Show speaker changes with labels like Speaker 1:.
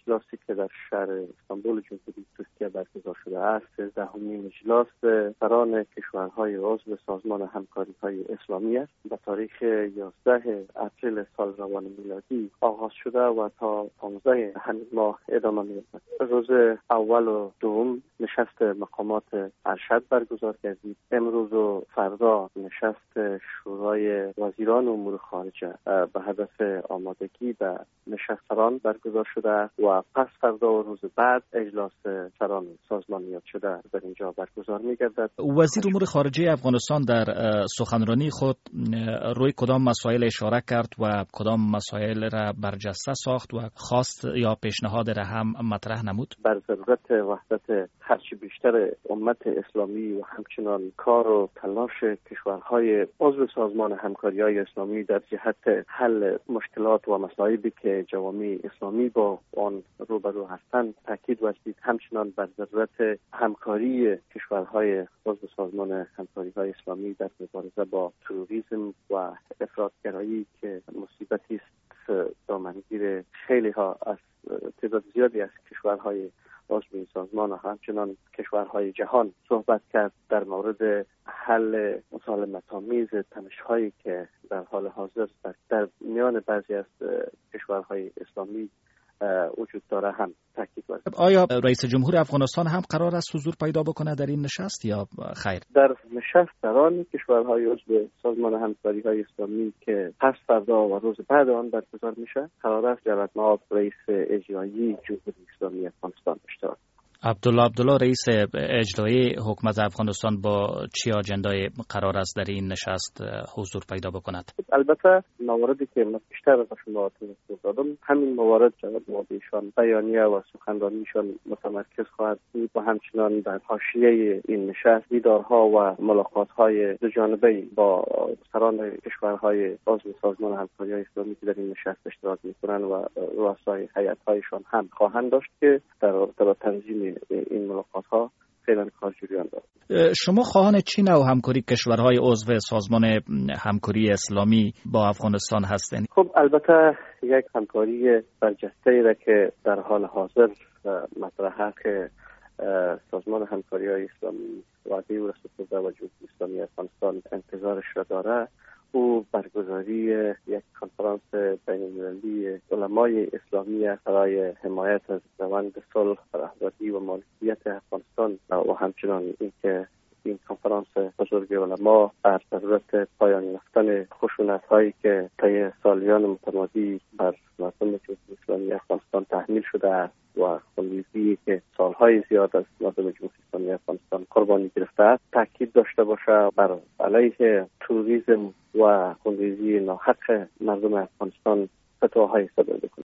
Speaker 1: اجلاسی که در شهر استانبول جمهوری ترکیه برگزار شده است 13مین اجلاس سران کشورهای عضو سازمان همکاری‌های اسلامی است. به تاریخ 11 اپریل سال روان میلادی آغاز شده و تا 15 همین ماه ادامه می‌یابد. روز اول و دوم نشست مقامات ارشد برگزار کردید. امروز و فردا نشست شورای وزیران امور خارجه به هدف آمادگی به نشست سران برگزار شده و پس فردا و روز بعد اجلاس سران سازمانیت شده در اینجا برگزار می‌گردد.
Speaker 2: وزیر امور خارجه افغانستان در سخنرانی خود روی کدام مسائل اشاره کرد و کدام مسائل را برجسته ساخت و خواست یا پیشنهاد را هم مطرح نمود؟
Speaker 1: بر ضرورت وحدت هرچی بیشتر امت اسلامی و همچنان کار و تلاش کشورهای عضو سازمان همکاری‌های اسلامی در جهت حل مشکلات و مصائبی که جوامع اسلامی با آن روبرو هستند تاکید ورزید. همچنان بر ضرورت همکاری کشورهای عضو سازمان همکاری‌های اسلامی در مبارزه با تروریسم و افراطگرایی که مصیبتی است دامنگیر خیلی ها از تعداد زیادی از کشورهای عضو این سازمان و همچنان کشورهای جهان صحبت کرد در مورد حل مسالمت‌آمیز تنش‌هایی که در حال حاضر در میان بعضی از کشورهای اسلامی وجود داره هم تاکید ورزید.
Speaker 2: آیا رئیس جمهور افغانستان هم قرار است حضور پیدا بکنه در این نشست یا خیر؟
Speaker 1: در نشست سران کشورهای عضو سازمان همکاری‌های اسلامی که پس فردا و روز بعد آن برگزار میشه قرار است جواد مآب رئیس اجرایی جمهوری اسلامی افغانستان اشتراک.
Speaker 2: عبدالله رئیس اجرایی حکومت افغانستان با چی آجندای قرار است در این نشست حضور پیدا بکند؟
Speaker 1: البته مواردی که من بیشتر به شما توضیح دادم همین موارد جواد مآب ایشان بیانیه و سخنرانیشان متمرکز خواهد بود و همچنان در حاشیه این نشست دیدارها و ملاقات‌های دوجانبه با سران کشورهای عضو سازمان همکاری‌های اسلامی که در این نشست اشتراک می‌کنند و رؤسای هیئت‌هایشان هم خواهند داشت که در رابطه با تنظیم این ملاقات‌ها فعلا کار جریان دارد.
Speaker 2: شما خواهان چه نوع همکاری کشورهای عضو سازمان همکاری اسلامی با افغانستان هستند؟
Speaker 1: خب البته یک همکاری برجسته‌ای را که در حال حاضر مطرح است که سازمان همکاری‌های اسلامی وعده او را سپرده و جمهوری اسلامی افغانستان انتظارش را داره او برگزاری یک کنفرانس بین‌المللی علمای اسلامی برای حمایت از روند صلح، رهبری و مالکیت افغانستان و همچنان اینکه این کنفرانس بزرگ علما بر ضرورت پایان یافتن خشونت‌هایی که طی سالیان متمادی بر مردم جمهوری اسلامی افغانستان تحمیل شده است و خونریزی که سالهای زیاد از مردم جمهوری اسلامی افغانستان قربانی گرفته است تاکید داشته باشه بر علیه تروریسم و خونریزی ناحق مردم افغانستان فتواهای صادر بکنه.